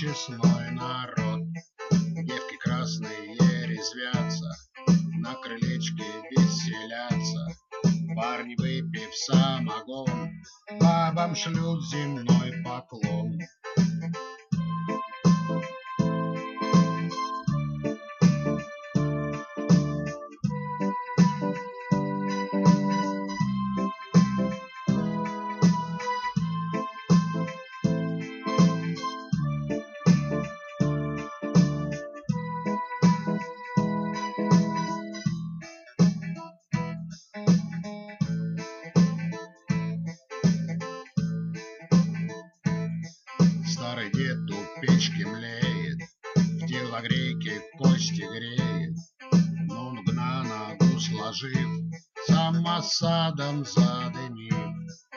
честной народ. Девки красные резвятся, на крылечке веселятся. Парни, выпив самогон, бабам шлют земной поклон. Старый дед у печки млеет, в телогрейке кости греет. Нунг на ногу сложив, самосадом задымив.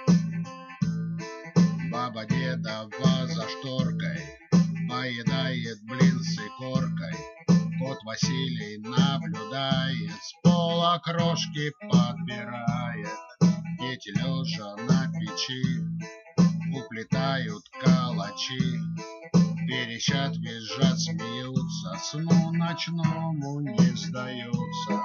Баба Дедова за шторкой поедает блин с икоркой. Кот Василий наблюдает, с пола крошки подбирает. Дети лежа на печи уплетают калачи, верещат, визжат, смеются, сну ночному не сдаются.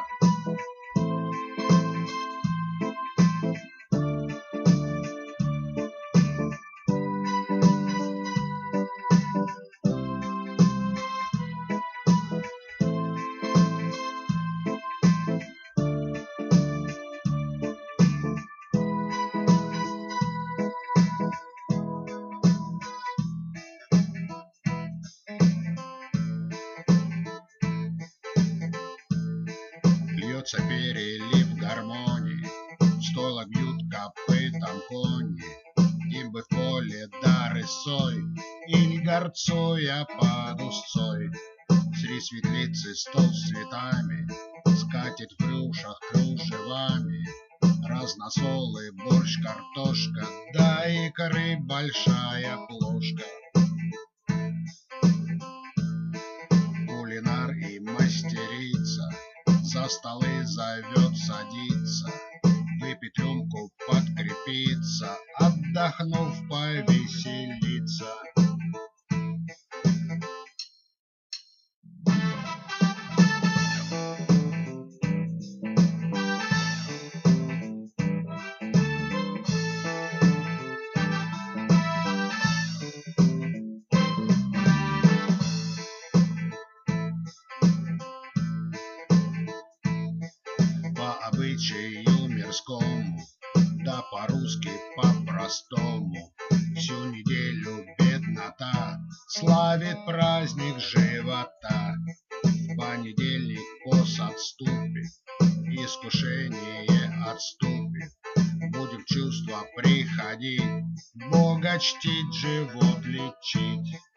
Льется перелив гармонии, стойла бьют копытом кони. Им бы в поле да рысой, или горцуя под узцой. Среди светлицы стол с цветами, скатерть в рюшах кружевами. Разносолы, борщ, картошка, да икры большая плошка. Кулинар и мастерица за столы зовет садиться, выпить рюмку, подкрепиться, отдохнув, повеселиться. По обычаю мирскому, да по-русски по-простому, всю неделю беднота славит праздник живота. В понедельник пост отступит, искушение отступит. Будем в чувства приходить, Бога чтить, живот лечить.